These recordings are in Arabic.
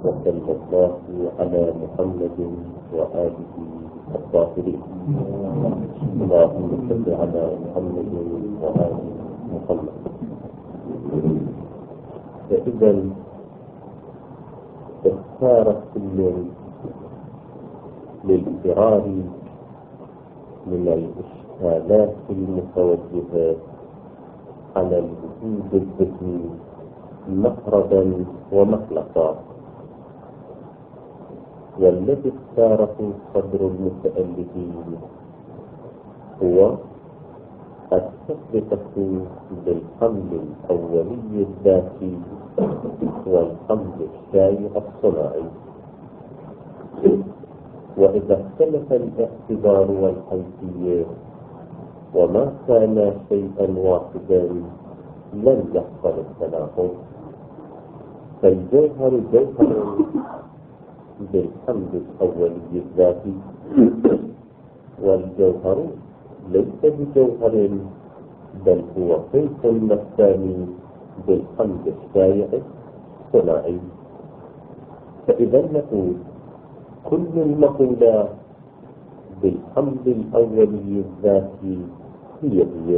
وصلى الله على محمد وآله الطاهرين. اللهم صل على محمد وآل محمد. فإذا اختار كل للفرار من الإشكالات المتوجهة على الوجود الذهني مخرجا ومخلقا، والذي اختاره صدر المتألفين هو التفرقة بالحمل الأولي الذاتي والحمل الشائع الصناعي. وإذا اختلف الاعتبار والحيثية وما كان شيئا واحدا لن يحصل التناقض، فالجوهر جوهر بالحمل الأولي الذاتي، والجوهر ليس بجوهر بل هو صنف نفساني بالحمل الشائع الصناعي. فإذا نقول كل المقولات بالحمل الأولي الذاتي هي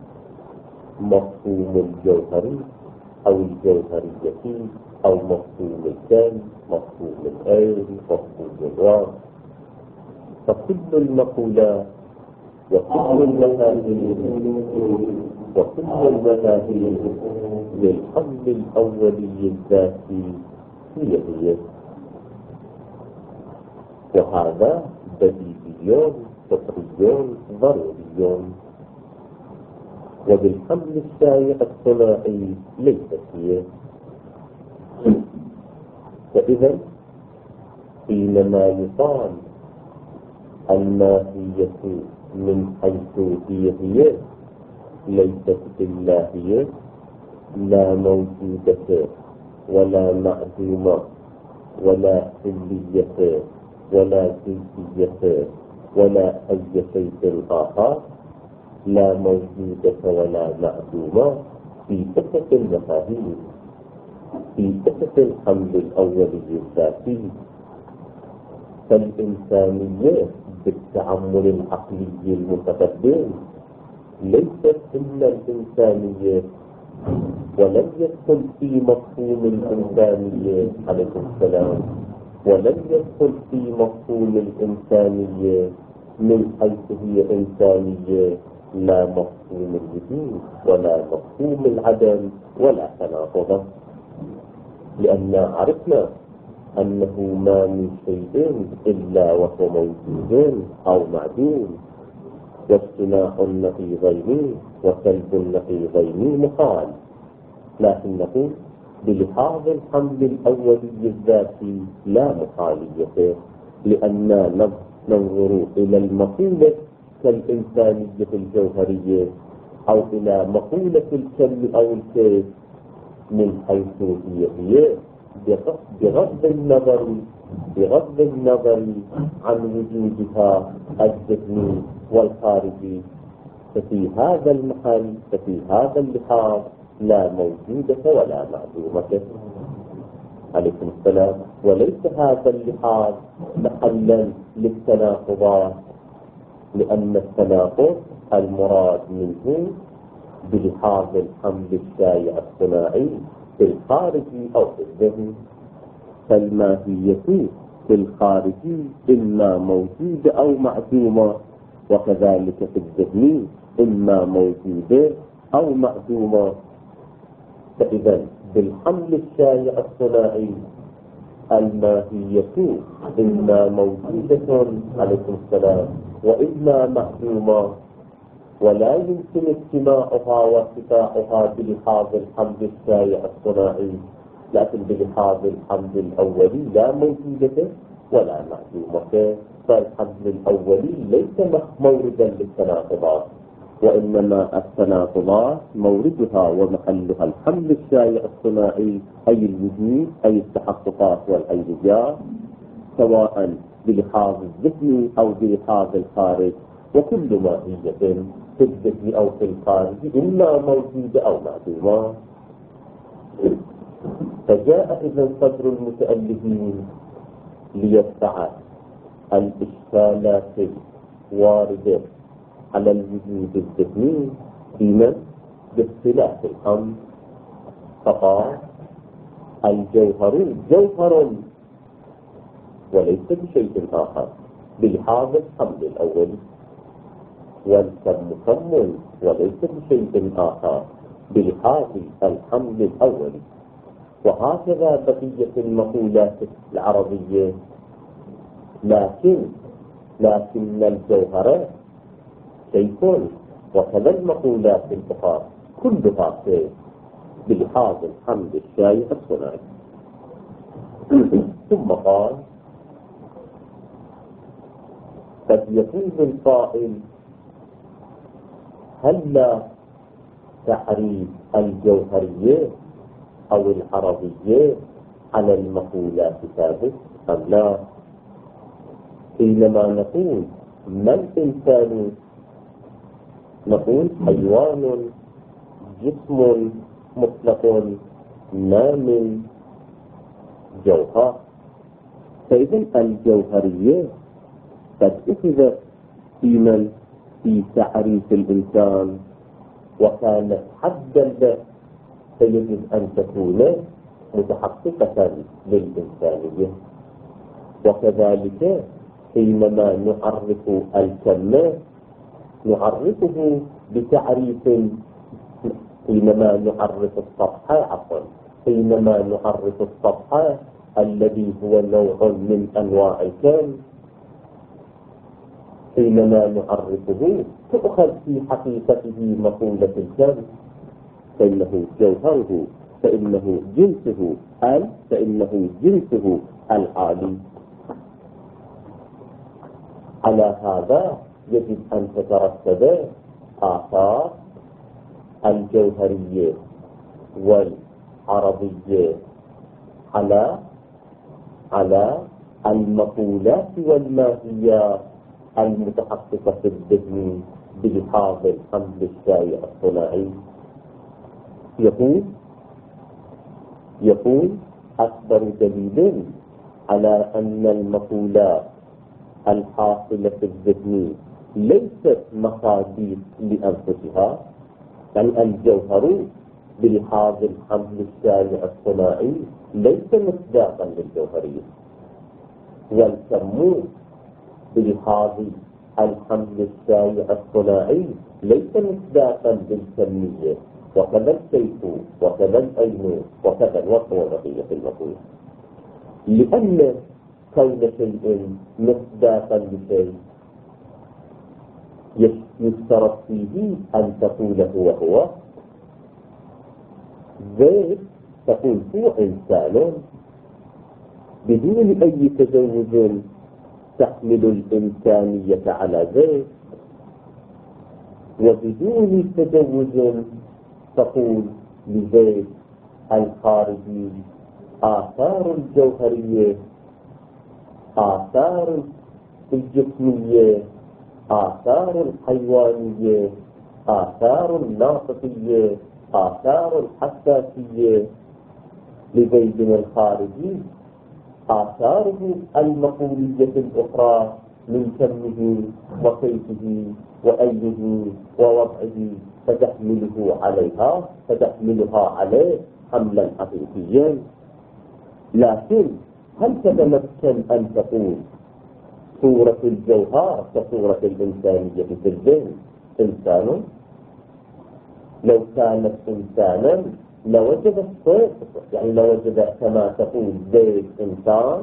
مفهوم الجوهر أو الجوهرية أو مفهوم الكون، مفهوم العين، مفهوم الراس. فكل المقولات وكل المذاهب للحمل الأولي الذاتي هي، وهذا بديهي فطري ضروري. وبالحمل الشائع الصناعي ليست هي. فإذا حينما يقال الماهية من حيث هي ليست إلا هي، لا موجودة ولا معدومة ولا حلية ولا جنسية ولا أي شيء آخر، لا موجودة ولا معدومة في صفة المفاهيم، في صفة الحمل الأولي الذاتي. فالإنسانية بالتعمل العقلي المتقدم ليست إلا الإنسانية، ولم يدخل في مفهوم الإنسانية عليكم السلام، ولم يدخل في مفهوم الإنسانية من حيث هي إنسانية لا مفهوم الوجود ولا مفهوم العدم ولا تناقض، لأننا عرفنا أنه ما من شيء إلا وهو موجود أو معدوم، واجتماع النقيضين وسلب النقيضين محال. لكنه بلحاظ الحمل الأولي الذاتي لا محالية، لأننا ننظر إلى المقولة كالإنسانية الجوهرية أو إلى مقولة الكم أو الكيف من حيث هي بغض النظر عن وجودها الذهني والخارجي. ففي هذا المحل، ففي هذا اللحاظ لا موجودة ولا معدومة عليكم السلام. وليس هذا اللحاظ محلا للتناقضات، لأن التناقض المراد منه بلحاظ الحمل الشائع الصناعي في الخارج أو في الذهن. فالماهية في الخارج إما موجودة أو معدومة، وكذلك في الذهن إما موجودة أو معدومة. فإذا بالحمل الشائع الصناعي الماهية إما موجودة عليكم السلام وإما معدومة، ولا يمكن اجتماعها وارتفاعها بلحاظ الحمل الشائع الصناعي، لكن بلحاظ الحمل الأولي لا موجودة ولا معدومة. فالحمل الأولي ليس موردا للتناقضات، وإنما التناقضات موردها ومحلها الحمل الشائع الصناعي، أي الوجود، أي التحققات والعينيات، سواء بلحاظ الذهن أو بلحاظ الخارج. وكل ماهية في الذهن أو في الخارج إما موجودة أو معدومة. فجاء إذا صدر المتألفين ليدفع الإشكالات الواردة على الوجود الذهني بمن باختلاف الأمر، فقال الجوهر جوهر وليس بشيء آخر بلحاظ الحمل الأول، والكم كم وليس بشيء آخر بلحاظ الحمل الأول. وهكذا بقية المقولات العربية، لكن الجوهر شيء، وكذا المقولات الأخرى كلها شيء بلحاظ الحمل الشائع الصناعي. ثم قال قد يقول القائل هل لا تعريف الجوهرية أو العربية على المقولات ثابت أم لا؟ حينما نقول ما الإنسان نقول حيوان جسم مطلق ما من جوهر، فإذا الجوهرية قد أخذت في تعريف الإنسان وكانت حدا له، فيجب أن تكون متحققة للإنسانية. وكذلك حينما نعرف الكم نعرفه بتعريف، حينما نعرف السطح حينما نعرف السطح الذي هو نوع من أنواع الكم، حينما نعرفه تؤخذ في حقيقته مقولة الكم، فإنه جوهره، فإنه جنسه العالي. على هذا يجب أن تترتب آثار الجوهرية والعربية على المقولات والماهيات المتحققة في الذهن بلحاظ الحمل الشائع الصناعي. يقول أكبر دليل على أن المقولات الحاصلة في الذهن ليست مقادير لأنفسها، بل الجوهر بلحاظ الحمل الشائع الصناعي ليس مصداقا للجوهرية، والكم بلحاظ الحمل الشائع الصناعي ليس مصداقا للكمية، وكذا الكيف وكذا العين وكذا الوصف وبقية المقولة. لأن كون شيء مصداقا لشيء يشترط فيه أن تقول هو زيد، تقول هو إنسان بدون أي تزوج تحمل الإنسانية على زيد، وبدون تزوج تقول لزيد الخارجي آثار الجوهرية، آثار الجسمية، آثار الحيوانية، آثار الناطقية، آثار الحساسية. لزيد الخارجي آثاره المقولية الأخرى من كمه وكيفه وأيه ووضعه، فتحملها عليه حملا حقيقيا. لكن هل تتمكن أن تقول صورة الجوهر كصورة الإنسانية في الذهن إنسان؟ لو كانت إنسانا لوجد الصوت، يعني لوجد كما تقول زيد إنسان،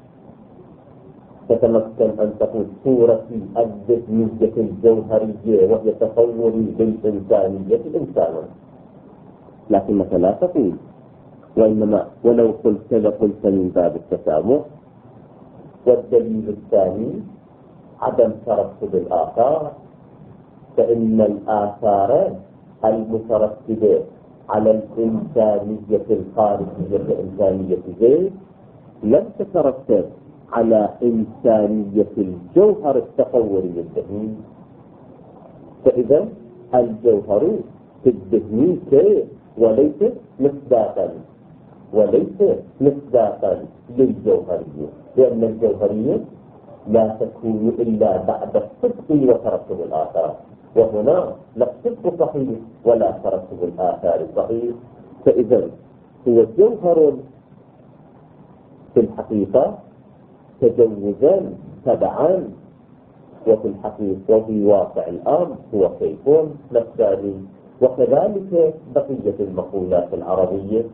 تتمكن أن تقول صورة الذهنية الجوهرية وهي تصوري بالإنسانية إنسانا، لكنك لا تقول، وإنما ولو قلت لقلت من باب التسامح. والدليل الثاني عدم ترتب الآثار، فإن الآثار المترتبة على الإنسانية الخارجية كإنسانية زيد لم تترتب على إنسانية الجوهر التصوري الذهني. فإذا الجوهر في الذهن كيف وليس مصداقا وليس مصداقا للجوهرية، لأن الجوهرية لا تكون إلا بعد الصدق وترتب الآثار، وهنا لا الصدق صحيح ولا ترتب الآثار صحيح. فإذا هو جوهر في الحقيقة تجوزا تبعا، وفي الحقيقة وفي واقع الأمر هو كيف نفساني. وكذلك بقية المقولات العربية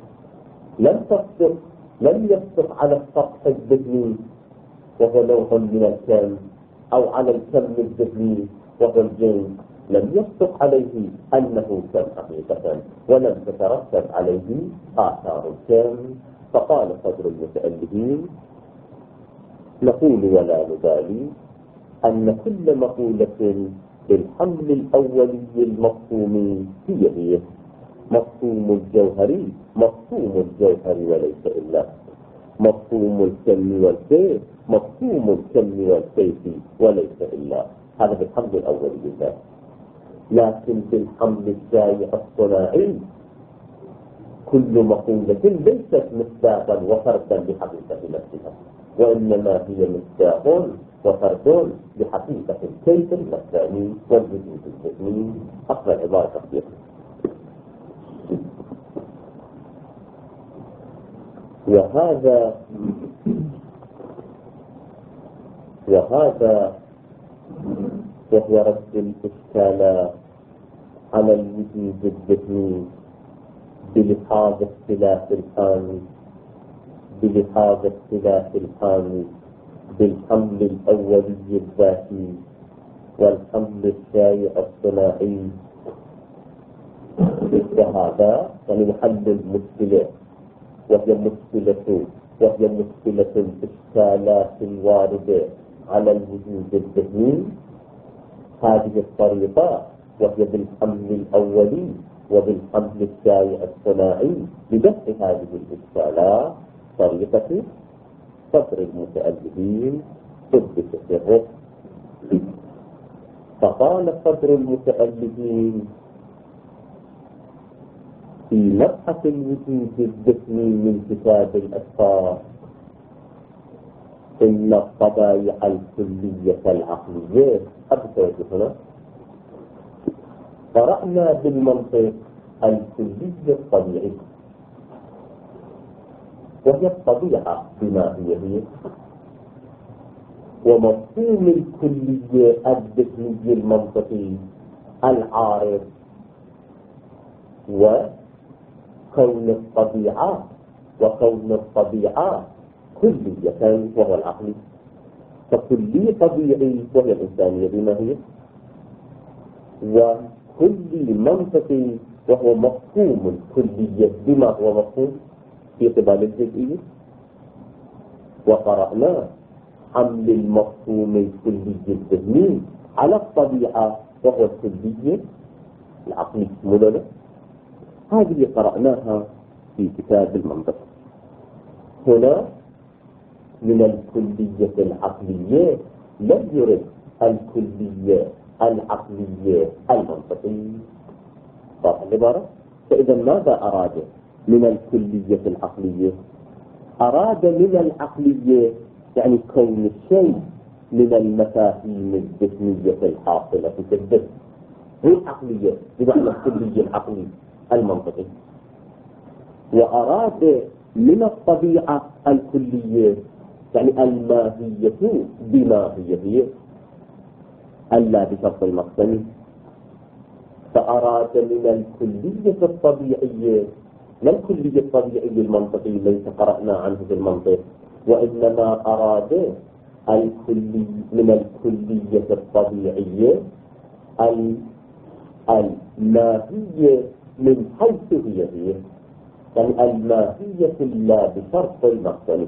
لم يصدق على السطح الذهني وهو نوع من الكم، أو على الكم الذهني وهو الجنس، لم يصدق عليه أنه كم حقيقة، ولم تترتب عليه آثار الكم. فقال صدر المتألفين: نقول ولا نبالي أن كل مقولة بالحمل الأولي المفهوم هي مفهوم الجوهري، مفهوم الجوهر وليس إلا مفهوم الكم والكيف، مفهوم الكم والكيف وليس إلا. هذا بالحمل الأولي لله. لكن بالحمل الشائع الصناعي كل مقولة ليست مصداقا وفردا بحقيقة نفسها، وإنما هي مصداق وفرد بحقيقة الكيف النفساني والوجود الذهني. أصل العبارة تطبيق. وهذا وهو رد الإشكالات على الوجود الذهني بلحاظ اختلاف الحال بالحمل الأولي الذاتي والحمل الشائع الصناعي. وهذا يعني محل المشكلة، وهي مشكلة الإشكالات الواردة على الوجود الذهني. هذه الطريقة وهي بالحمل الأولي وبالحمل الشائع الصناعي لدفع هذه الإشكالات طريقة صدر المتألفين ثبت سره. فقال صدر المتألفين في مبحث الوجود الذهني من كتاب الأسفار: إن الطبائع الكلية العقلية. أبسط هنا قرأنا بالمنطق الكلية الطبيعية، وهي الطبيعة بما هي، ومفهوم الكلية الذهني المنطقي العارض، وكون الطبيعة كلية وهو العقل. فكلي طبيعي وهي الإنسانية بما هي، وكلي منطقي وهو مفهوم الكلية بما هو مفهوم في قبال الجزئية. وقرأنا حمل المفهوم الكلي الذهني على الطبيعة وهو الكلية العقلية مدلة. هذه قرأناها في كتاب المنطق. هنا من الكلية العقلية لم يرد الكلية العقلية المنطقية. صح العبارة؟ فإذا ماذا أراد من الكلية العقلية؟ أراد من العقلية يعني كون الشيء من المفاهيم الذهنية الحاصلة في الذهن، هي العقلية بمعنى الكلية العقلي المنطقي. وأراد من الطبيعة الكلية يعني الماهية بما هي ألا بشرط المقسم. فأراد من الكلية الطبيعية، لا الكلية الطبيعية المنطقية ليس قرأنا عنه في المنطق، وإنما أراد من الكلية الطبيعية الماهية من حيث هي يعني الماهية لا بشرط المقسم.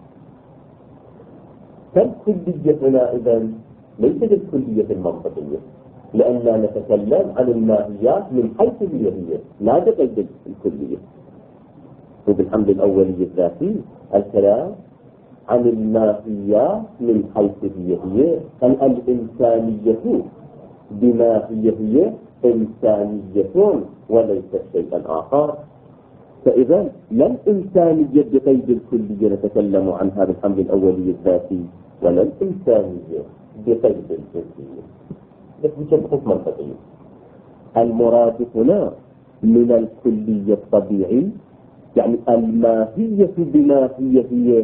فالكلية هنا إذن ليست الكلية المنطقية، لأننا نتكلم عن الماهيات من حيث هي لا بقيد الكلية. وبالحمد الأولي الذاتي الكلام عن الماهيات من حيث هي أن الإنسانية بما هي إنسانية وليس شيئا آخر. فإذا لا الإنسانية بقيد الكلية نتكلم عنها بالحمل الأولي الذاتي، ولا الإنسانية بقيد الجزئية. بس بشكل منطقي المراد هنا من الكلية الطبيعي يعني الماهية بما هي،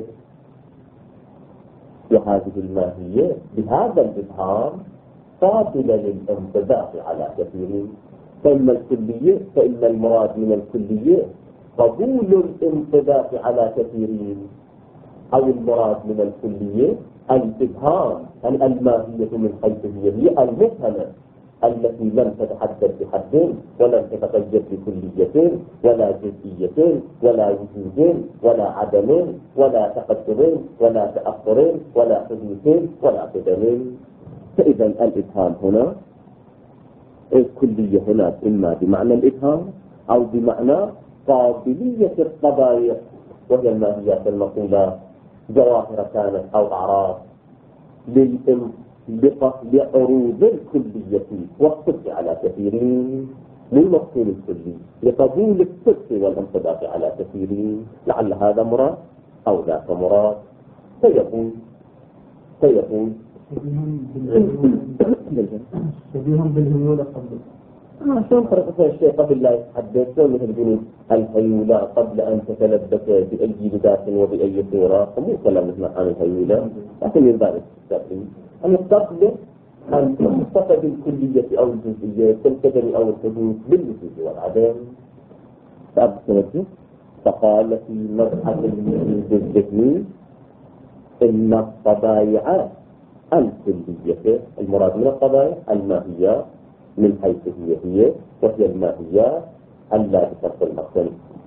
وهذه الماهية بهذا الإبهام قابلة للانطباق على كثيرين. فإن المراد من الكلية قبول الانطباق على كثيرين، أو المراد من الكلية الإبهام الماهية من حيث هي المفهمة التي لم تتحدث بحد ولم تتقيد بكلية ولا جزئية ولا وجود ولا عدم ولا تقدم ولا تأخر ولا حدوث ولا قدم. فإذا الإبهام هنا الكلية هنا إما بمعنى الإبهام أو بمعنى قابلية الطبائع، وهي الماهيات المقولة جواهر كانت أو أعراض لعروض الكلية والصدق على كثيرين، للمفهوم الكلي لقبول الصدق والانطباق على كثيرين. لعل هذا مراد أو ذاك مراد. سيقول شبيهم بالهيولة قبل شلون فرق الشيء قبل لا يتحدث؟ شلون مثل يقولون الهيولة قبل أن تتلبس بأي لباس وبأي صورة؟ مو كلام نسمع عن الهيولة، لكن من ذلك التقليد أن قبل أن تصف بالكلية أو الجزئية كالقدم أو الحدوث بالوجود والعدم. فقال في مبحث الوجود الذهني إن الطبائع الكلية، المراد من الطبائع الماهية من حيث هي وهي الماهية اللا بشرط المقصد.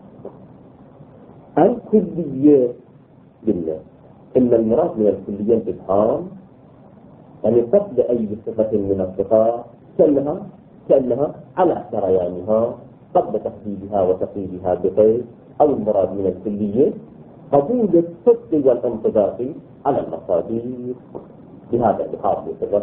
الكلية بالله إن المراد من الكلية الإبهام، يعني قبل أي صفة من الصفات كأنها على سريانها قبل تحديدها وتقييدها بقيد. أو المراد من الكلية قبول الصدق والانطباق على المصادر بهذا اللحاظ يتذكر.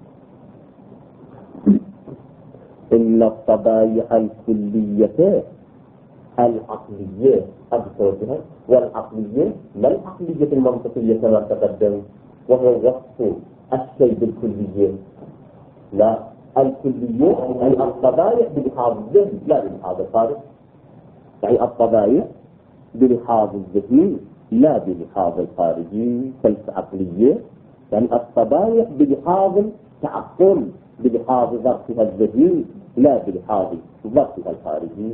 إن الطبائع الكلية العقلية أبصرتها، والعقلية لا العقلية المنطقية كما تقدم وهو وصف الشيء بالكلية، لا الكلية يعني الطبائع بلحاظ الذهن لا بلحاظ الخارج. يعني الطبائع بلحاظ الذهن لا بلحاظ الخارجي. فالعقلية يعني الطبائع بلحاظ التعقل بلحاظ ظرفها الذهني لا بلحاظ ظرفها الخارجي.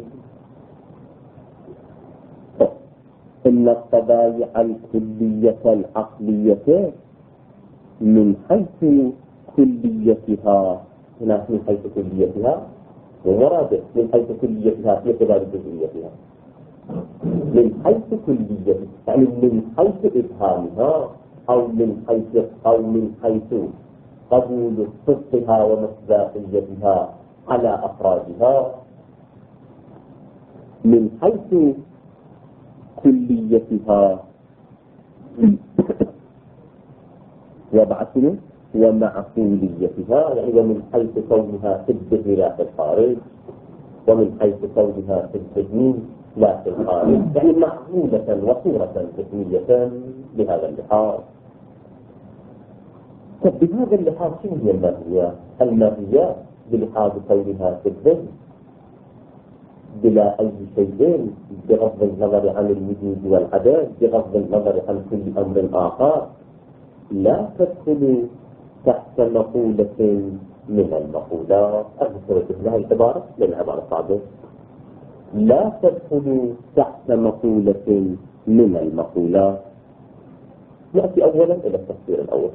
إن الطبائع الكلية العقلية من حيث كليتها، هنا من حيث كليتها ومراده من حيث كليتها في اعتبار جزئيتها، من حيث كليتها يعني من حيث إبهامها أو من حيث قبول صدقها ومصداقيتها على أفرادها، من حيث كليتها وبعثنا ومعقوليتها، يعني ومن حيث كونها في الذهن لا في الخارج، ومن حيث كونها في الذهن لا في الخارج، يعني معقولة وصورة ذهنية بهذا اللحاظ. بهذا اللحاظ شنو هي الماهية؟ الماهية بلحاظ كونها في الذهن بلا أي شيء، بغض النظر عن الوجود والعدم، بغض النظر عن كل أمر آخر، لا تدخل تحت مقولة من المقولات. أذكر لها العبارة لأن العبارة صعبة. لا تدخل تحت مقولة من المقولات. نأتي أولا إلى التفسير الأول.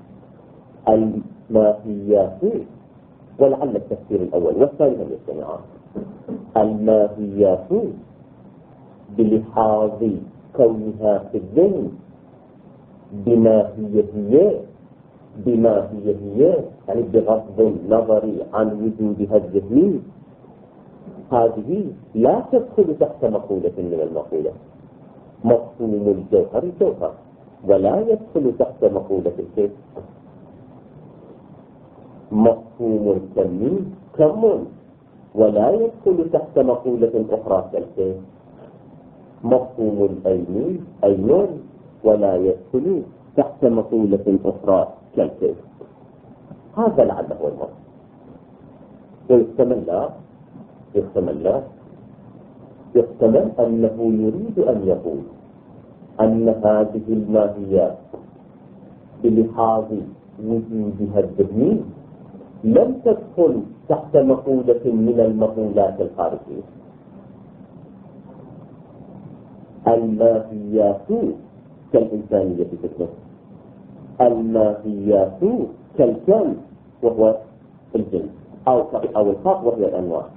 الماهيات، ولعل التفسير الأول والثاني هم يجتمعان. الماهيات بلحاظ كونها في الذهن بما هي يعني بغض النظر عن وجودها الذهني، هذه لا تدخل تحت مقولة من المقولة. مفهوم الجوهر جوهر ولا يدخل تحت مقولة الكيف. مفهوم الكم كم ولا يدخل تحت مقولة أخرى كالكيف. مفهوم الأين ولا يدخل تحت مقولة أخرى كالكيف. هذا لعله هو المرض. يحتمل أنه يريد أن يقول أن هذه الماهيات بلحاظ وجودها الذهني لم تدخل تحت مقولة من المقولات الخارجية. الماهيات كالإنسانية في النفس، الماهيات كالكون وهو الجنس أو الخاص وهي الأنواع.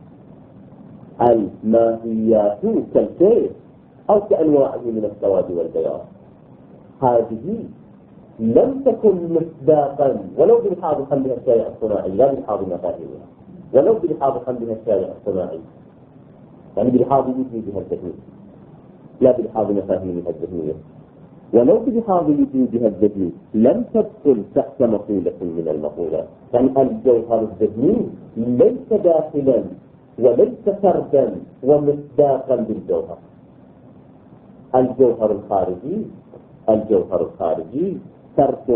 الماهيات كالكيف أو كأنواعه من السواد والبياض. هذه لم تكن مصداقا ولو بلحاظ حملها الشائع الصناعي، لا بلحاظ مفاهيمها، ولو بلحاظ حملها الشائع الصناعي، يعني بلحاظ وجودها الذهني لا بلحاظ مفاهيمها الذهنية. ولو بلحاظ وجودها الذهني لم تدخل تحت مقولة من المقولات. يعني الجوهر الذهني ليس داخلا وليس فردا ومصداقا بالجوهر. الجوهر الخارجي فرد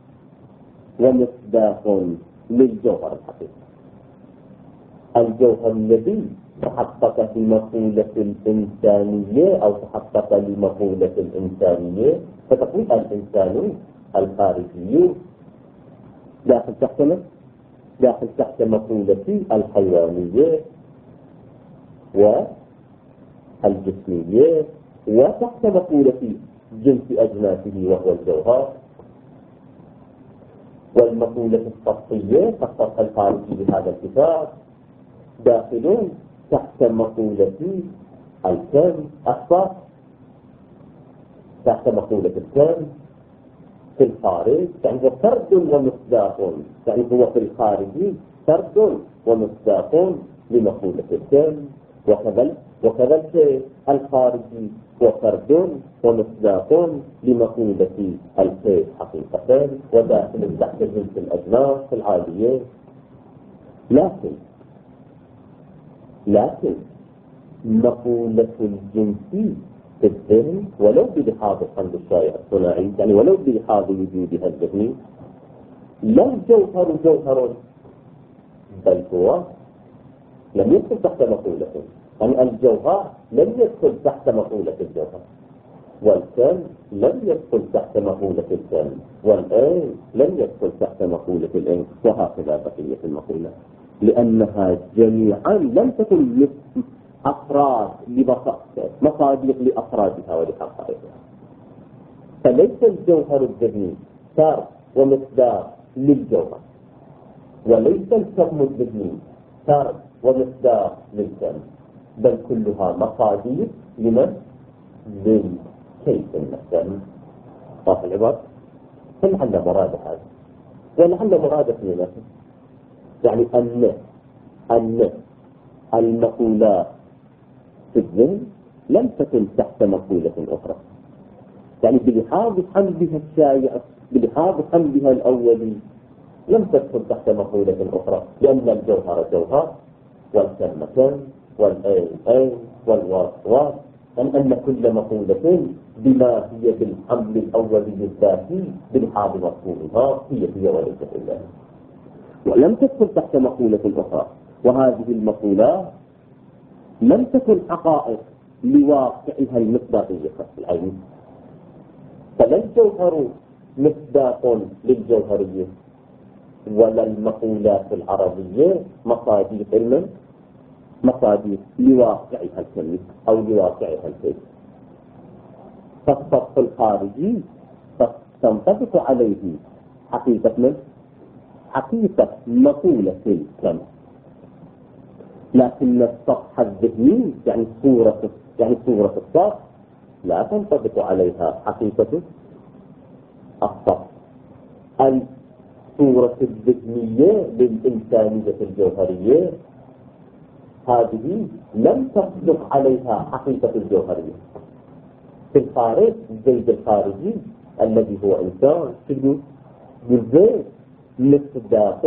ومصداق للجوهر الحقيقي. الجوهر الذي تحقق في مقولة الإنسانية أو تحقق لمقولة الإنسانية، فتقول الإنسان الخارجي داخل تحت مقولة الحيوانية والجسمية، وتحت مقولة جنس أجناسه وهو الجوهر، والمقولة السطحية كالسطح الخارجي لهذا الكتاب داخلون تحت مقولة الكون السطح، تحت مقولة الكون في الخارج، يعني هو فرد ومصداق، يعني هو في الخارج فرد ومصداق لمقولة الكون، وكذلك الخارجي هو فرد ومصداق لمقولة الكيف حقيقة، وداخل تحت جنس الأجناس العالية. لكن مقولة الجنس في الذهن ولو بلحاظ الحمل الشائع الصناعي، يعني ولو بلحاظ وجودها الذهني، لا جوهر بل هو لم يدخل تحت مقولة، يعني الجوهر لم يدخل تحت مقولة الجوهر، والكون لم يدخل تحت مقولة الكون، والعين لم يدخل تحت مقولة العين، وهكذا بقية المقولة، لأنها جميعا لم تكن أفراد مصادق لأفرادها ولحقائقها. فليس الجوهر الذهني فرد ومصداق للجوهر، وليس الكم الذهني فرد ومصداق للكم، بل كلها مصادق لمن؟ للكيف المحكم. صح العبارة؟ فلعل مراد هذا، ولعل مراد في نفسه، يعني أن المقولات في الذهن لم تكن تحت مقولة أخرى، يعني بلحاظ حملها الشائع، بلحاظ حملها الأولي لم تدخل تحت مقولة أخرى، لأن الجوهر جوهر، والكم كم، والعين والواس، أن كل مقولة بما هي بالحمل الأولي الذاتي بلحاظ مفهومها هي وليست إلا، ولم تدخل تحت مقولة أخرى. وهذه المقولات لم تكن حقائق لواقعها المصداقية في العين، فلا الجوهر مصداق للجوهرية، ولا المقولات العربية مصادق لواقعها الكلي أو لواقعها الكيف. فالسطح الخارجي تنطبق عليه حقيقة مقولة الكم، لكن السطح الذهني يعني صورة السطح لا تنطبق عليها حقيقة السطح. الصورة الذهنية للإنسانية الجوهرية هذه لم تصدق عليها حقيقة الجوهرية. في الخارج الزيد الخارجي الذي هو إنسان بالزيد مصداق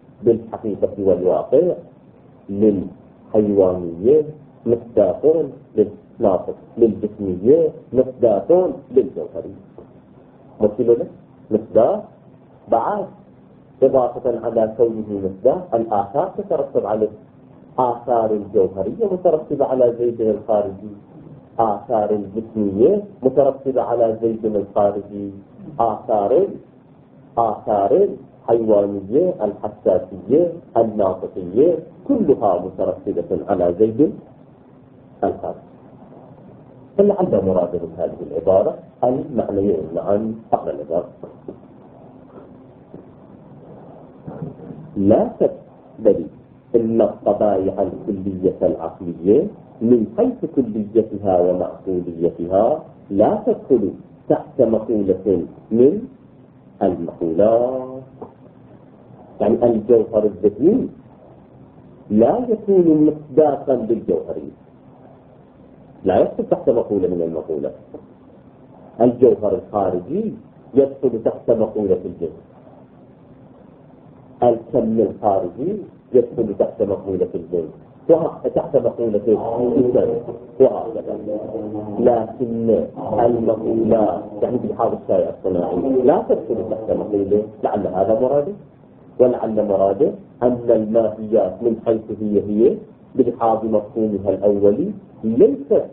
بالحقيقة والواقع للحيوانية، مصداق للناطق للجسمية، مصداق للجوهرية. مثل مصداق بعد إضافة على كونه مصداق الآثار تترتب عليه، آثار الجوهرية مترتبة على زيد الخارجي، آثار الجسمية مترتبة على زيد الخارجي، آثار الحيوانية الحساسية الناطقية كلها مترتبة على زيد الخارجي. فلعل مراد من هذه العبارة المعنيين معا حق العبارة. لا شك بل إن الطبائع الكلية العقلية من حيث كليتها ومعقوليتها لا تدخل تحت مقولة من المقولات. يعني الجوهر الذهني لا يكون مصداقا للجوهرية، لا يدخل تحت مقولة من المقولات. الجوهر الخارجي يدخل تحت مقولة الجسم، الكم الخارجي يدخل تحت مقولة الجسم، تحت مقولة الجسم وهكذا. لكن المقولات يعني بحاض الشارع الصناعي لا تدخل تحت مقولة. لعل هذا مراده، ولعل مراده أن الماهيات من حيث هي بلحاظ مفهومها الأولي ليست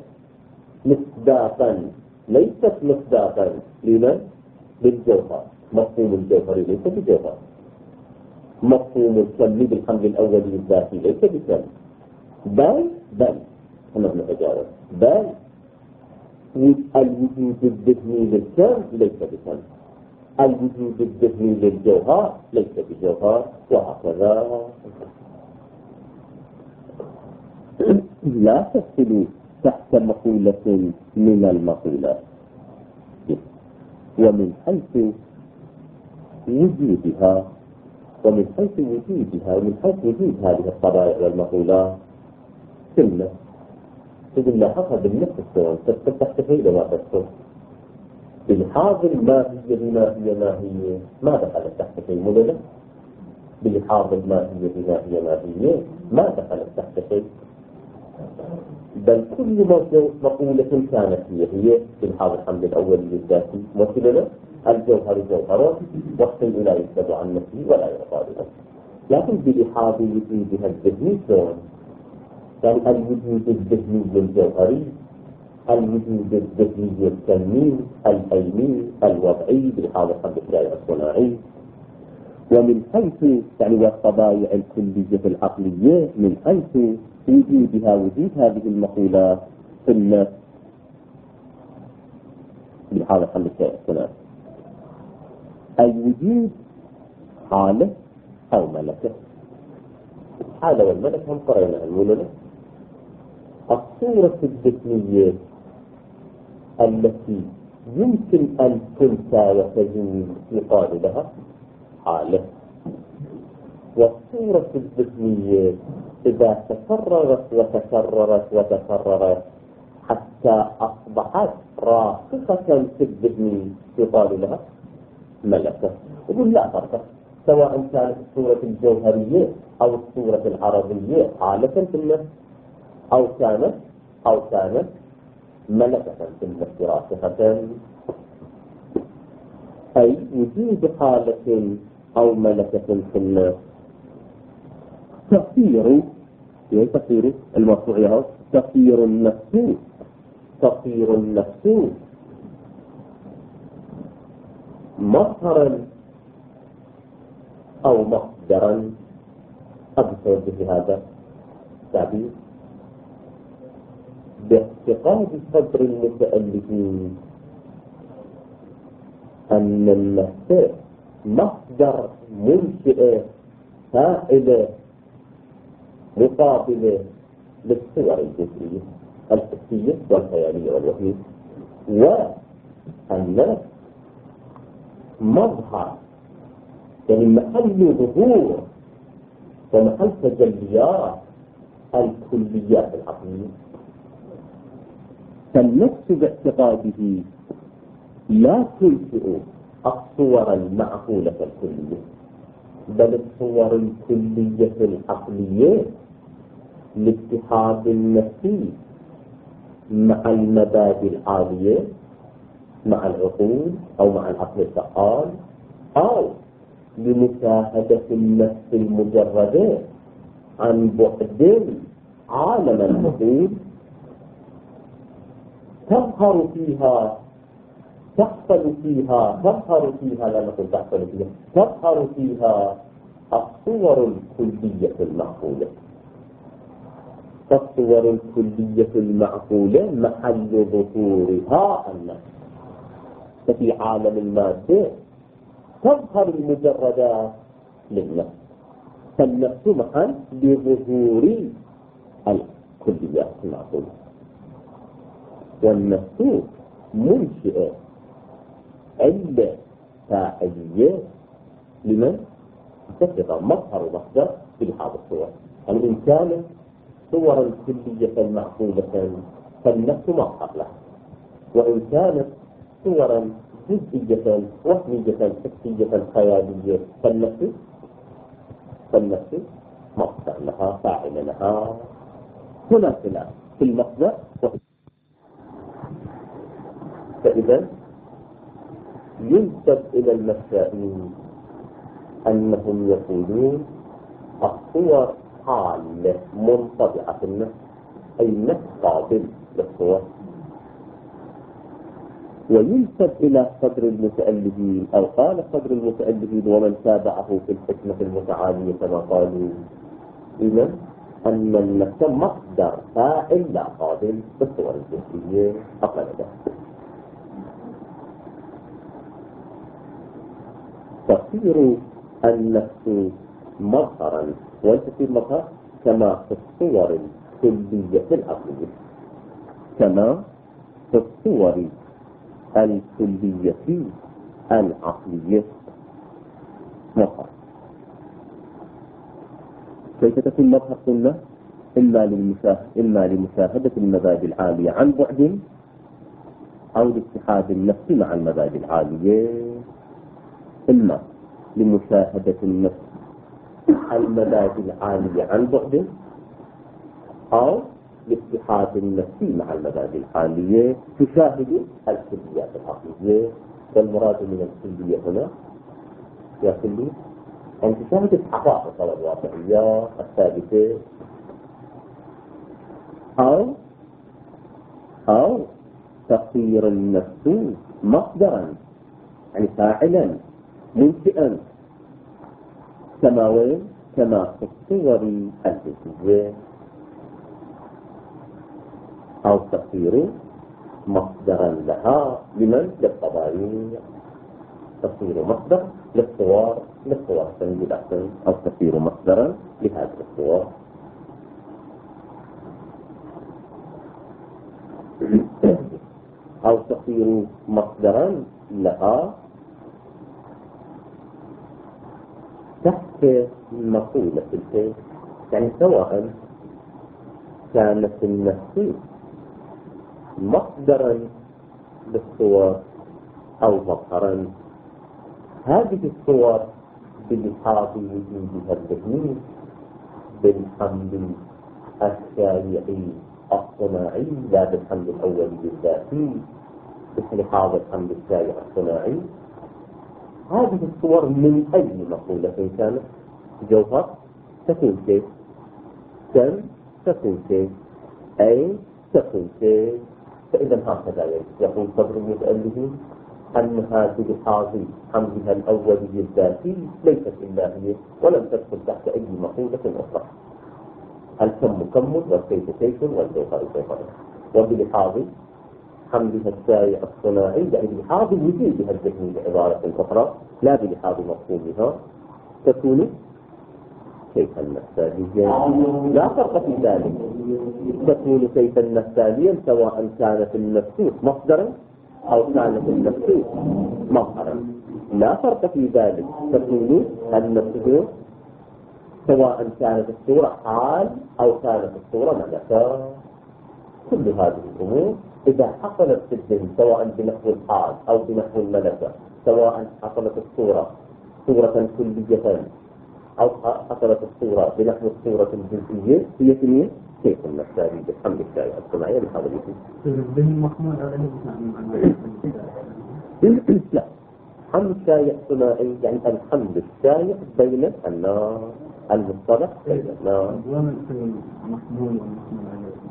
مصداقا لمن؟ للجوهر. مفهوم الجوهر ليس بجوهر، مفهوم الكم بالحمل الأولي الذاتي ليس بكم، بل أنا بنتجاوز، بل الوجود الذهني للكم ليس بكم، الوجود الذهني للجوهر ليس بجوهر، وهكذا. لا تدخل تحت مقولة من المقولات. ومن حيث وجود هذه الطبائع والمقولات كلها تقول لاحظها بالنفس السؤال تفتح تفيد ما تذكر بلحاظ الماهية بماهية ماهية ما دخلت تحت شيء ملله، بلحاظ الماهية بماهية ماهية ما دخلت تحت شيء، بل كل مقولة كانت هي بلحاظ الحمل الأول للذاتي مثلنا الجوهر جوهره والشيء لا يثبت عن نفسه ولا يعطى له. لكن بلحاظ وجودها الذهني كون يعني الوجود الذهني للجوهري، الوجود الذهني الكمي العيني الوضعي بلحاظ الحمل الشارع الصناعي. ومن حيث يعني والطبائع الكلية العقلية من حيث وجود هذه المقولات في النفس بلحاظ الحمل الشارع الصناعي. الوجود حالة أو ملكة. حالة والملكة هم قرينا المولى. الصورة الذهنية التي يمكن أن تنسى وتزول يقال لها حالة، والصورة الذهنية إذا تكررت حتى أصبحت راسخة في الذهن يقال لها ملكة. يقول لا فرق سواء كانت الصورة الجوهرية أو الصورة العرضية حالة في النفس أو كانت ملكة في النفس راسخة، أي وجود حالة أو ملكة في النفس تطير المرفوعية تطير النفس مظهرا أو مصدرا. أبصر بهذا التعبير باعتقاد صدر المتألفين أن النفس مصدر منشئ فاعل مقابل للصور الجزئية الحسية والخيالية والوهمية، والنفس مظهر يعني محل ظهور ومحل تجليات الكليات العقلية. فالنفس باعتقاده لا تنشئ الصور المعقولة الكلية، بل الصور الكلية العقلية لاتحاد النفس مع المبادئ العالية، مع العقول أو مع العقل الفعال، أو لمشاهدة النفس المجردة عن بعد عالم العقول تظهر فيها لا نقول تحصل فيها، تظهر فيها الصور الكلية المعقولة. فالصور الكلية المعقولة محل ظهورها النفس. ففي عالم المادة تظهر المجردات للنفس، فالنفس محل لظهور الكليات المعقولة، والنفس منشئة علة فاعلية لمن؟ تفرق مظهر مصدر في هذا الصور. يعني إن كانت صورا كلية معقولة فالنفس مظهر له، وإن كانت صورا جزئية وهمية حسية خيالية فالنفس مصدر لها، فاعل لها. هنا خلاف في المصدر. فإذا ينسب إلى المسائين أنهم يقولون الصور حالة منطبعة في النفس، أي النفس قابل للصور. وينسب إلى صدر المتألفين، أو قال صدر المتألفين ومن تابعه في الحكمة المتعالية كما قالوا، إذا أن النفس مصدر فاعل لا قابل بالصور الجزئية أقل ذلك. تصير النفس مظهرا، وتصير مظهر كما في الصور الكلية العقلية، كما في الصور الكلية العقلية مظهر. كيف تكون مظهر قلنا؟ إما لمشاهدة المبادئ العالية عن بعد، أو لاتحاد النفس مع المبادئ العالية، إما لمشاهدة النفس المبادئ العالية عن بعد، أو لاتحاد النفس مع المبادئ العالية تشاهد الكليات العقلية. والمراد من الكلية هنا يا كلي أن تشاهد الحقائق الواقعية الثابتة، أو تصير النفس مصدرا، يعني فاعلا منشئا، كما في الصور الجزئية، أو تصير مصدرا لها لمن؟ للطبائع. تصير مصدر للصور سنجدة، أو تصير مصدرا لهذه الصور. أو تصير مصدرا لها تحت مقولة الشيء، يعني سواء كانت النفس مصدرا للصور أو مظهرا. هذه الصور بلحاظ وجودها الذهني بالحمل الشائعي الصناعي، لا بالحمل الأولي الذاتي، بلحاظ الحمل الشائع الصناعي. هذه الصور من أي مقولة كانت جوهر تكون شيء، تكون شيء، أي تكون شيء. فإذا هكذا يقول صدر المتألفين أن هذه الحاضر حملها الأولي الذاتي ليست إلا هي، ولم تدخل تحت أي مقولة أخرى. الكم مكمل والكيف كيف والجوهر جوهر. وبلحاظ حملها الشائع الصناعي، يعني بلحاظ وجودها الذهني بعبارة أخرى، لا بلحاظ مفهومها، تكون كيفا نفسانيا. لا فرق في ذلك، تكون كيفا نفسانيا سواء كانت النفس مصدرا أو كانت النفس مظهرا، لا فرق في ذلك. تكون النفس سواء كانت الصورة حال أو كانت الصورة ملكة. كل هذه الأمور إذا حصلت في الذهن سواء بنحو الحال أو بنحو الملكة، سواء حصلت الصورة صورة كلية أو حصلت الصورة بنحو الصورة الجزئية، هي كيف النسائي بحمل الشاي الصناعية بحضرتي؟ الذهن محمول عليه لا، حمل الشاي الصناعي يعني الحمل الشاي بين النار، المصطلح بين النار. وين المحمول والمحمول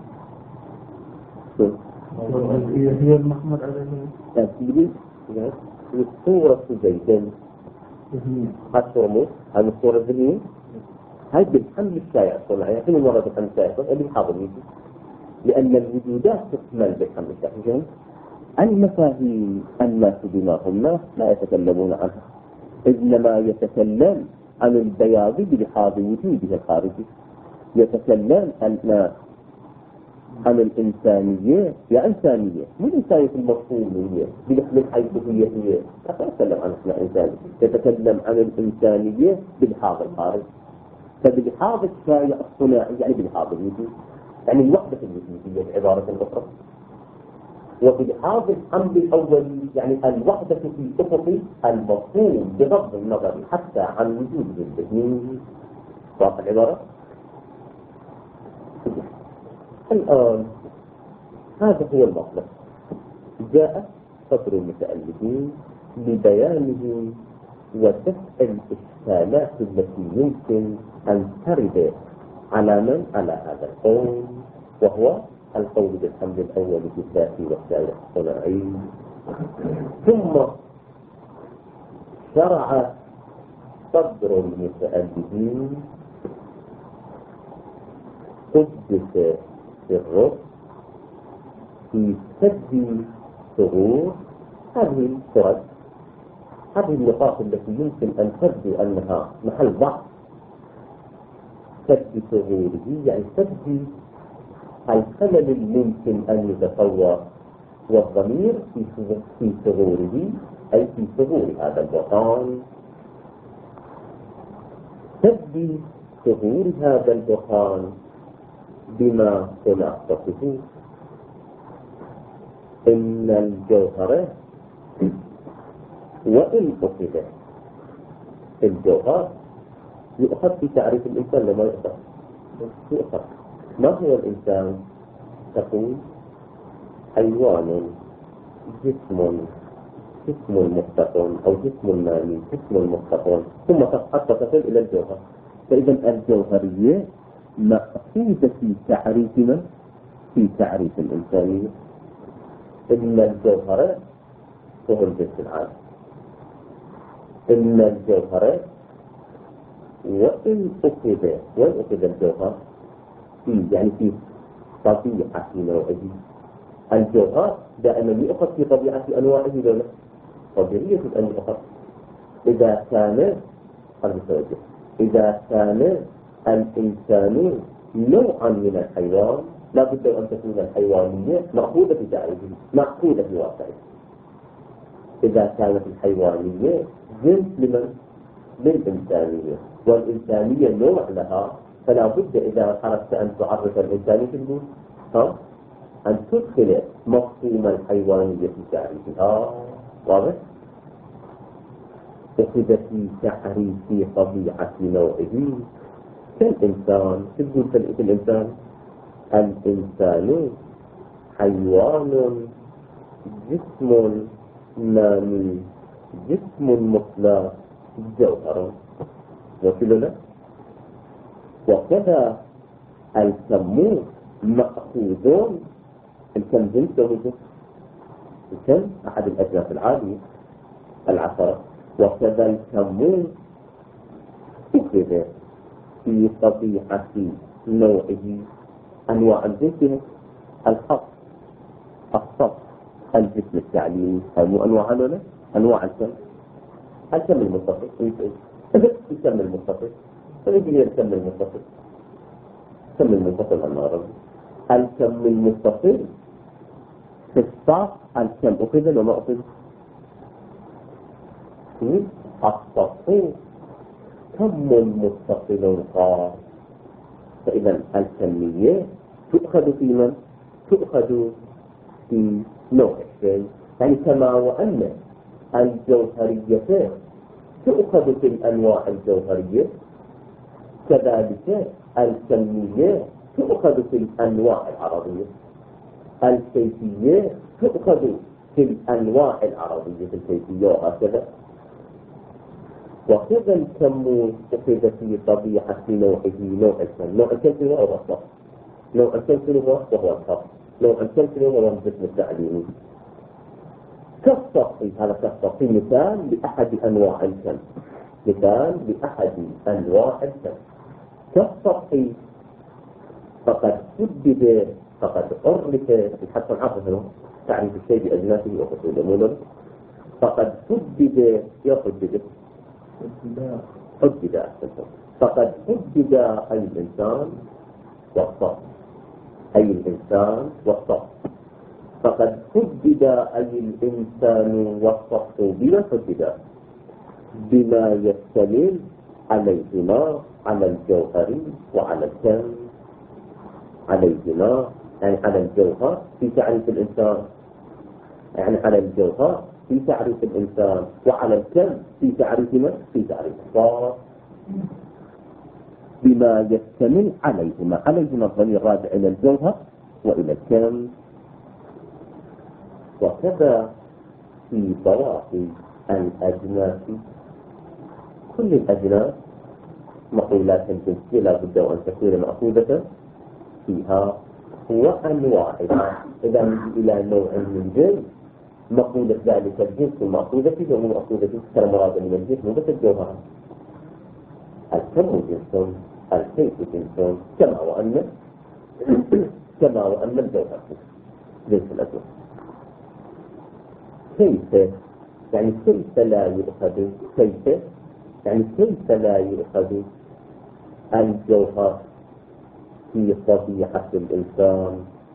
عليه؟ هي المحمول عليه. تأكيد الصورة زيتين هالصورة هاي الصورة الذهنية هاي بالحمل الشائع الصناعي. شنو مرة بالحمل الشائع اللي حاضر يجي، لأن الوجودات تكمل بالحمل الشائع. المفاهيم الناس بما هم ناس لا يتكلمون عنها، إنما يتكلم عن البياض بلحاظ وجوده الخارجي. يتكلم الناس عن الإنسانية يا إنسانية، مو الإنسانية المفهومية بلحظة حيثية هي لا يتكلم عن اسمها إنسانية، يتكلم عن الإنسانية بلحاظ الخارج. فبلحاظ الشائع الصناعي يعني بلحاظ الوجود، يعني الوحدة الوجودية بعبارة أخرى. وبلحاظ الحمل الأولي يعني الوحدة في أفق المفهوم بغض النظر حتى عن وجوده الذهني. واضح العبارة؟ الآن هذا هو المطلب. جاء سطر المتألفين لبيانه ودفع الإشكالات التي يمكن أن ترد على من؟ على هذا القول، وهو القول بالحمد الأول في الذاتي والشائع الصناعي. ثم شرع صدر المتألفين قدس الرب في سد ثغور هذه الفرج، هذه النقاط التي يمكن أن تبدو أنها محل ضعف. سد ثغوره يعني سد الخلل الممكن أن يتصور، والضمير في ثغوره أي في ثغور هذا البرهان. سد ثغور هذا البرهان بما خلاصته إن الجوهر وإن أخذ الجوهر يؤخذ في تعريف الإنسان لما يؤخذ. ما هو الإنسان؟ تقول حيوان جسم مستقل أو جسم نامي، جسم مستقل، ثم حتى تصل إلى الجوهر. فإذا الجوهرية مأخوذة في تعريفنا في تعريف الإنسانية. إن الجوهر هو الجنس العام. إن الجوهر وإن أخذ الجوهر يعني في طبيعة نوعه. الجوهر دائما يؤخذ في طبيعة أنواعه دولة طبيعية أن يؤخذ. إذا كان الإنسان نوعا من الحيوان لا بد أن تكون الحيوانية مأخوذة في تعريفه، مأخوذة في واقعه. إذا كانت الحيوانية جنس للإنسانية، والإنسانية نوع لها، فلا بد إذا أردت أن تعرف الإنسانية تقول أن تدخل مفهوم الحيوانية في تعريفها. واضح؟ أخذ في تعريف طبيعة نوعه كالإنسان. تقول في الإنسان الإنسان حيوان جسم نامي، جسم مطلق، جوهر. وكذا وكذا الكم مأخوذون. الكم جنس وجنس، الكم أحد الأجناس العالية العشرة. وكذا الكم أخذ في طبيعة نوعه أنواع الجنس، الخط، الصف، الجسم التعليمي، هاي مو أنواع هذول أنواع الكم. الكم المتصل الكم المتصل فيجي لي الكم المتصل. الكم المتصل النار الكم المتصل في الصف. الكم أخذ وما أخذ في الصف كم متصل خاص. فإذا الكمية تؤخذ في من؟ تؤخذ في نوع الشيء. يعني كما وأن الجوهرية تؤخذ في الأنواع الجوهرية، كذلك الكمية تؤخذ في الأنواع العربية، الكيفية تؤخذ في الأنواع العربية في الكيفية، وهكذا. وكذا الكم أخذ في طبيعة نوعه، نوع الكم. نوع الكم هو الوصف، نوع الكم هو وهو الخط، نوع الكم هو الجسم التعليمي. كالصف، هذا كالصف مثال لأحد أنواع الكم، مثال لأحد أنواع الكم. كالصف فقد حدد، فقد عرف، حتى عرفه تعريف الشيء بأجناسه وفصوله. فقد حدد، يحدد، حدد، فقد حدد أي الإنسان والصف، أي الإنسان والصف. فقد حدد أي الإنسان والصف بما حدد، بما يشتمل عليهما، على الجوهر وعلى الكم. عليهما يعني على الجوهر في تعريف الإنسان، يعني على الجوهر في تعريف الإنسان، وعلى الكم في تعريف من؟ في تعريف الصف. بما يشتمل عليهما، عليهما الضمير راجع إلى الجوهر وإلى الكم. وكذا في ضواحي الأجناس، كل الأجناس مقولات الجنسية لا بد وأن تكون مأخوذة فيها وأنواعها. إذا إلى نوع من جنس، مقولة ذلك الجنس المأخوذة فيه ومو مأخوذة فيه كالمراد من الجنس مو بس الجوهر. الكم جنس، الكيف جنس، كما وأن الجوهر جنس الأجناس. كيف يعني كيف لا يؤخذ، كيف يعني كيف لا يؤخذ الجوهر في طبيعة الإنسان،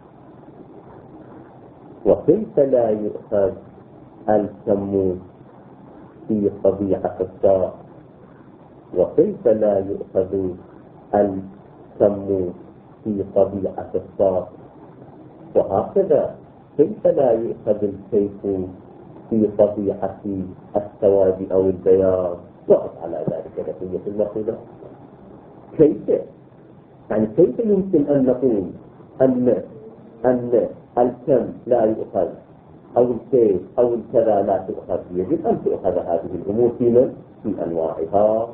وكيف لا يؤخذ الكم في طبيعة الصف، وكيف لا يؤخذ الكم في طبيعة الصف، وهكذا كيف لا يؤخذ الكيف في طبيعة السواد أو البياض، وقف على ذلك بقية المقولة. كيف يعني كيف يمكن أن نقول أن الكم لا يؤخذ، أو الكيف أو الكذا لا تؤخذ؟ يجب أن تؤخذ هذه الأمور في أنواعها.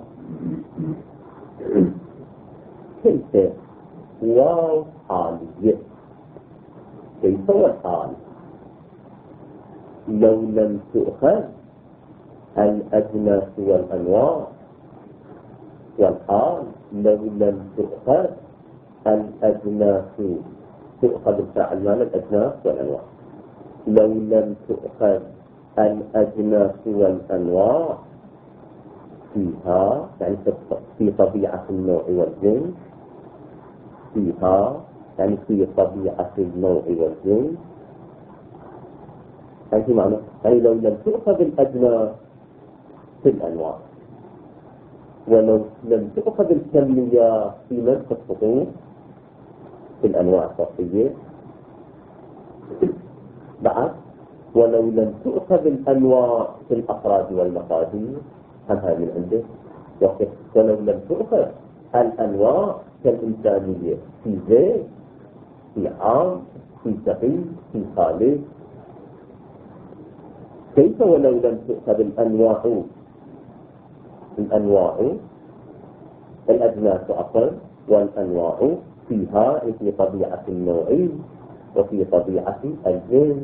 كيف واو حالية، كيف والحال لو لم تؤخذ الأجناس والأنواع، والحال لو لم تؤخذ الأجناس، تؤخذ الفاعل معنى الأجناس والأنواع، لو لم تؤخذ الأجناس والأنواع فيها، يعني في طبيعة النوع والجنس، فيها يعني في طبيعة النوع والجنس. هذه معنى يعني لو لم تؤخذ الأجناس في الأنواع، ولو لم تؤخذ الكمية في من السطور في الأنواع الصفية، بعد ولو لم تؤخذ الأنواع في الأفراد والمقادير، هذا من عنده. ولو لم تؤخذ الأنواع كالإنسانية في زيت، في عام، في سقي، في خالق. كيف ولو لم تؤخذ الأنواع الأجناس عفوا والأنواع فيها في طبيعة النوع وفي طبيعة الجنس،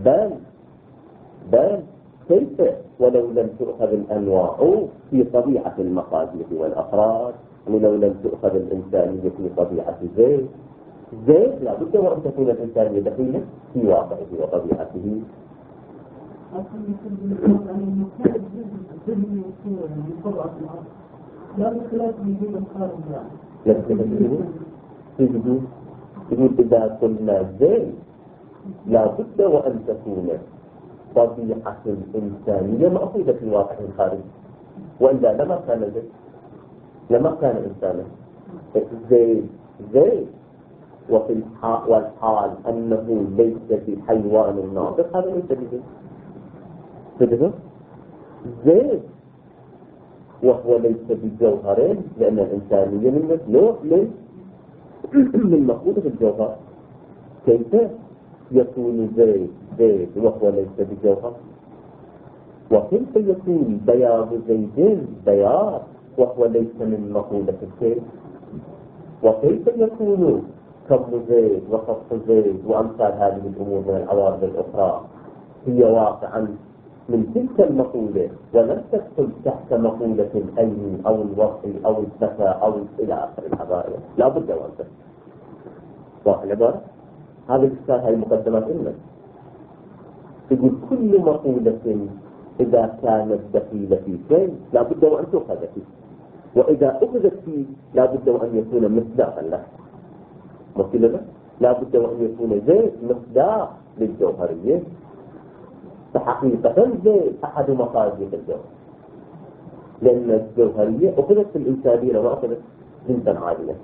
بل كيف ولو لم تؤخذ الأنواع في طبيعة المقادير والأفراد؟ ولو لم تؤخذ الإنسانية في طبيعة زيت لا بد وأن تكون الإنسانية دخيلة في واقعه وطبيعته. يقول إذا قلنا زيت لا بد وأن تكون طبيعة الإنسانية مأخوذة في الواقع الخارجي، وإلا لما كان زيت، لما كان إنسانا. زيت والحال أنه ليس بحيوان ناطق، هذا ليس بزيت. زيت وهو ليس بجوهر، لأن الإنسانية من نوع من من مقولة الجوهر. كيف يكون زيد وهو ليس بجوهر؟ وكيف يكون بياض زيد بياض وهو ليس من مقولة الكيف؟ وكيف يكون كم زيد وخف زيد وأمثال هذه الأمور من العوارض الأخرى هي واقعا من تلك المقولة ولم تدخل تحت مقولة الأين أو الوضع أو الذكاء أو إلى آخر العبارة؟ لا بد وأن تدخل. واضح العبارة؟ هذا الإشكال، هذه المقدمات إلنا تقول كل مقولة إذا كانت دخيلة في شيء لا بد وأن تؤخذ فيه، وإذا أخذت فيه لا بد وأن يكون مصداقا له. مثلا لا بد وأن يكون زيد مصداق للجوهرية، فحقيقة زيد أحد مصادق الجوهر، لأن الجوهرية أخذت في الإنسانية وما أخذت جنسا عادلا.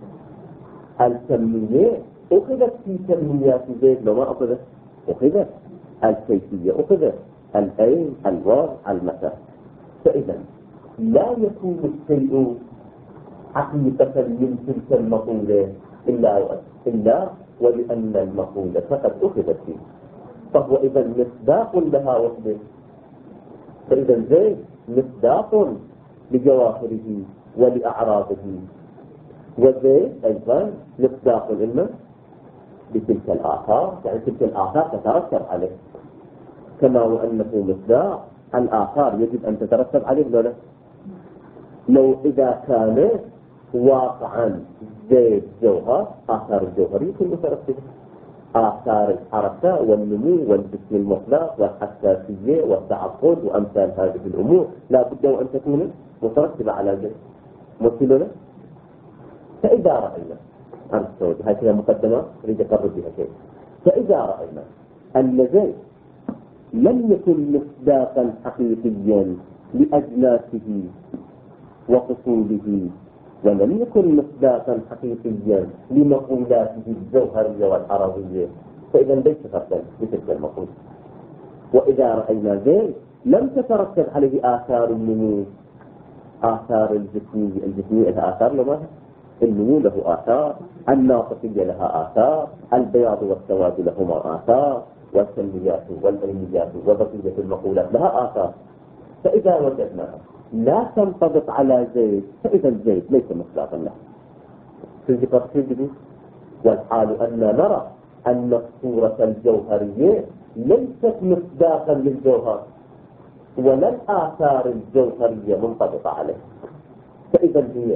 الكمية أخذت في كميات زيد وما أخذت الكيفية أخذت الأين الوضع المتى. فإذا لا يكون الشيء حقيقة من تلك المقولة إلا ولأن المقولة فقد أخذت فيه، فهو إذا مصداق لها وحده. فإذا زيد مصداق لجواهره ولأعراضه، وزيد أيضا مصداق لنا بتلك الآثار، يعني تلك الآثار تترتب عليه، كما وأنه مصداق الآثار يجب أن تترتب عليه. ولا لو إذا كان واقعا زيد جوهر آثار الجوهر يكون مترتبة، آثار الحركة والنمو والجسم المطلق والحساسية والتعقد وأمثال هذه الأمور لا بد وأن تكون مترتبة على زيد. مثلنا فإذا رأينا هذه مقدمة أريد أقرب بها شيء. فإذا رأينا أن زيد لم يكن مصداقا حقيقيا لأجناسه وفصوله، ولم يكن مصداقا حقيقيا لمقولاته الجوهرية والعرضية، فإذا ليس فردا بتلك المقولة. وإذا رأينا زيد لم تترتب عليه آثار النمو، آثار الجسمية لها آثار، لما النمو له آثار، الناطقية لها آثار، البياض والسواد لهما آثار، والسلميات والعلميات وبقية المقولات لها آثار. فإذا وجدناها لا تنطبق على زيد فإذا زيد ليس مصداقا له. تجد والحال أن نرى أن الصورة الجوهرية ليست مصداقا للجوهر ولا الآثار الجوهرية منطبقة عليه، فإذا هي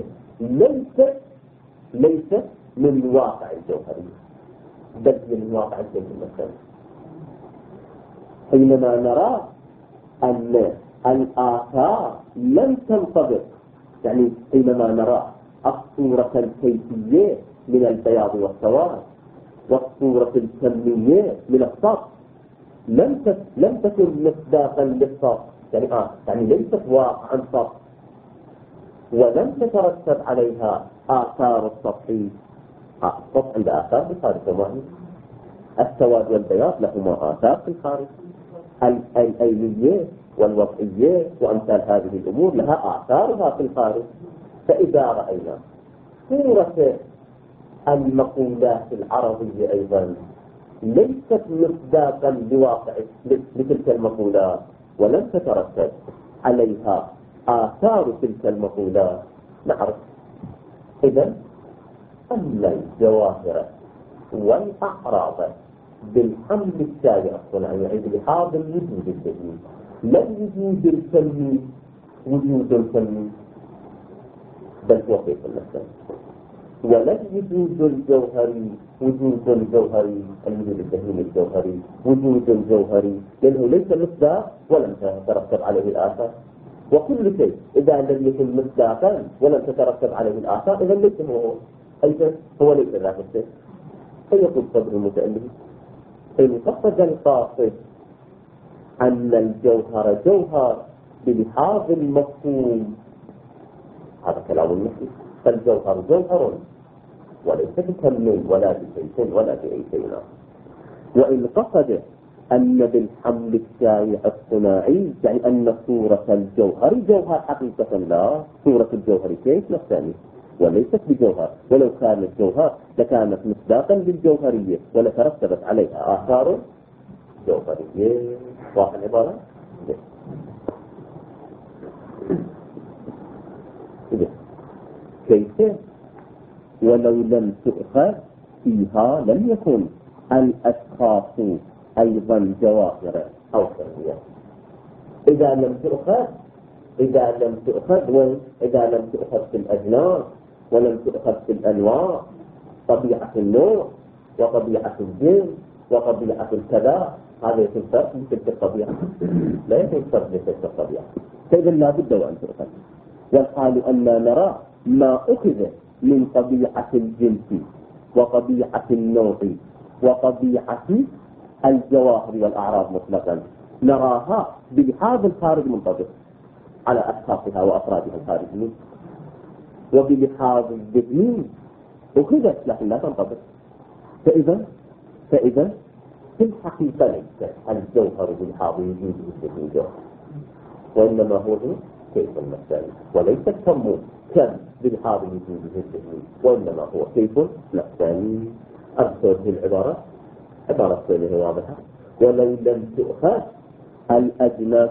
ليست من واقع الجوهرية بل من واقع الشيء المثل. حينما نرى أن الآثار لم تنطبق، يعني حينما نرى الصورة الكيفية من البياض والسواد والصورة الكمية من الصف لم تكن مصداقا للصف، يعني ليست واقعا صف، ولم تترتب عليها آثار السطحي. السطح عند آثار بالخارج كمان، السواد والبياض لهما آثار في الخارج، الأينية والوضعية وأمثال هذه الأمور لها آثارها في الخارج. فإذا رأينا صورة المقولات العربية أيضا ليست مصداقا لواقع لتلك المقولات ولم تترتب عليها آثار تلك المقولات، نعرف إذن أن الجواهر والأعراض بالحمل الشائع الصناعي يعيد لهذا الوجود الذهني، لا الوجود الفني وجود الفني بل وقف النفس، ولا الوجود الجوهري وجود الجوهري، الوجود الذهني الجوهري وجود الجوهري، لأنه ليس مصداق ولم تترتب عليه الآثار. وكل شيء إذا لم يكن مصداقا ولم تترتب عليه الآثار إذا ليس هو ليس ذاك الشيء. فيقول صدر المتألف إن قصد القاصد أن الجوهر جوهر بلحاظ المفهوم، هذا كلام النحوي، فالجوهر جوهر وليس بكم ولا بشيء ولا بأي شيء. وإن قصد أن بالحمل الشائع الصناعي يعني أن صورة الجوهر جوهر حقيقة لا، صورة الجوهر كيف نفساني، وليست بجوهر، ولو كانت جوهر لكانت مصداقا للجوهرية ولترتبت عليها آثار جوهرية. واضح العبارة؟ كيف ولو لم تؤخذ فيها لم يكن الأشخاص أيضا جواهر أو سرية. إذا لم تؤخذ وإذا لم تؤخذ في الأجناس ولم تؤخذ في الأنواع، طبيعة النوع وطبيعة الجنس وطبيعة الكذا، هذا يكون فرق من تلك الطبيعة، لا يكون فرق من تلك الطبيعة. فإذا لا بد وأن تؤخذ. والحال أننا نرى ما أخذ من طبيعة الجنس وطبيعة النوع وطبيعة الجواهر والأعراض مطلقا نراها بلحاظ الخارج منطبق على أشخاصها وأفرادها الخارجيين، وبلحاظ الذهني أخذت لكن لا تنطبق. فإذا في الحقيقة ليس الجوهر بلحاظ وجود الذهني جوهر، وإنما هو كيف المثالي، وليس الكم كم بلحاظ وجود الذهني، وإنما هو كيف مثالي. أذكر هذه العبارة، عبارة ثانية واضحة: ولو لم تؤخذ الأجناس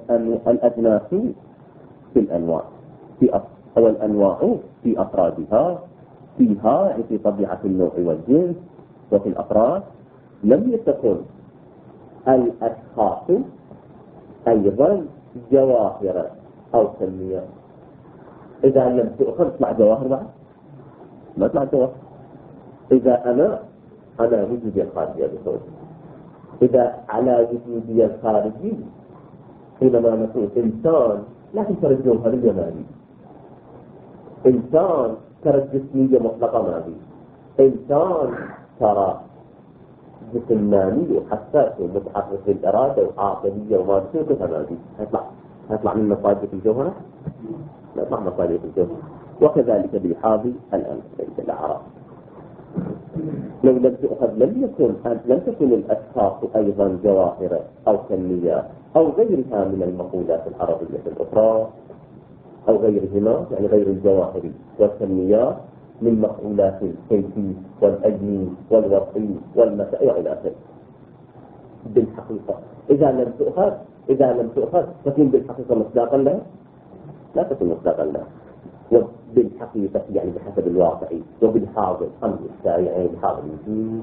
في الأنواع أو الأنواع في أفرادها فيها، يعني في طبيعة النوع والجنس وفي الأفراد، لم يكن الأشخاص أيضا جواهر أو سمية. إذا لم تؤخذ تطلع جواهر بعد ما تطلع جواهر. إذا أنا وجودي الخارجي بصوتي، إذا على وجودي الخارجي حينما نقول إنسان، لكن ترى الجوهرية ما بي، إنسان ترى الجسمية مطلقة ما بي، إنسان ترى جسماني وحساس ومتحرك الإرادة وعاقلية وما تشوفها ما بي. هيطلع من مصادق الجوهرة؟ لا يطلع مصادق الجوهرة. وكذلك بلحاظ الأعراض، لو لم تؤخذ لم تكن الأشخاص أيضا جواهر أو سميات أو غيرها من المقولات العربية الأخرى، أو غيرهما يعني غير الجواهر والسميات من مقولات الكيفي والأجني والوصي والمسائل إلى آخره. بالحقيقة إذا لم تؤخذ تكون بالحقيقة مصداقا لها؟ لا تكون مصداقا لها. وبالحقيقة يعني بحسب الواقع وبالحاضر الأمر الشائع يعني بحاضر الوجود،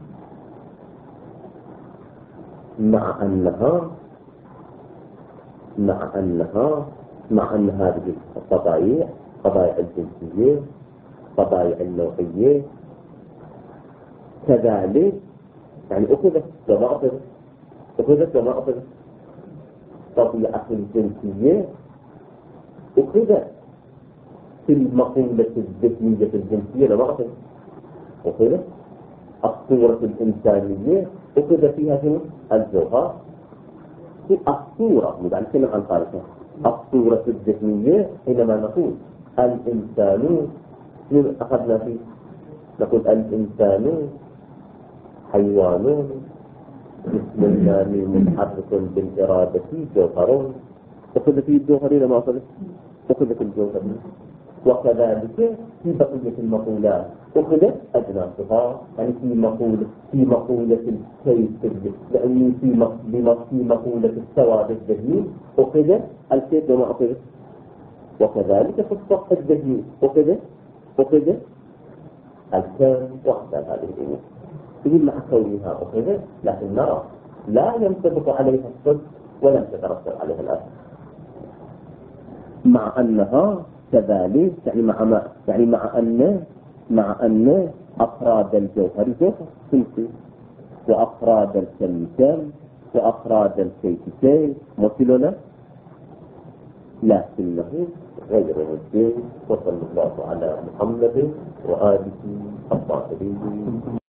مع أن هذه الطبائع، طبائع الجنسية، طبائع النوعية كذلك يعني أخذت وما أخذت طبيعة الجنسية أخذت في المقولة الذهنية الجنسية لما أخذت الصورة الإنسانية أخذ فيها شنو؟ الجوهر. في الصورة نتكلم عن خارجها، الصورة الذهنية حينما نقول الإنسان أخذنا فيه، نقول الإنسان حيوان جسماني متحرك بالإرادة جوهر، أخذ فيه الجوهر لما أخذت الجوهر. وكذلك في بقية المقولات أخذت أجناسها، يعني في مقولة الكيف، لأنه في مقولة السواد الذهني أخذت الكيف وما أخذت. وكذلك في السطح الذهني أخذت الكم وأمثال هذه الأمور. يقول مع كونها أخذت لكن نرى لا ينطبق عليها الصدق ولم تترتب عليها الأثر، مع أنها كذلك يعني مع أن أفراد الجوهر جوهر سلسي، وأفراد الكم وأفراد الكيف مثلنا، لكنه غير مجد. وصلى الله على محمد وآله الطاهرين.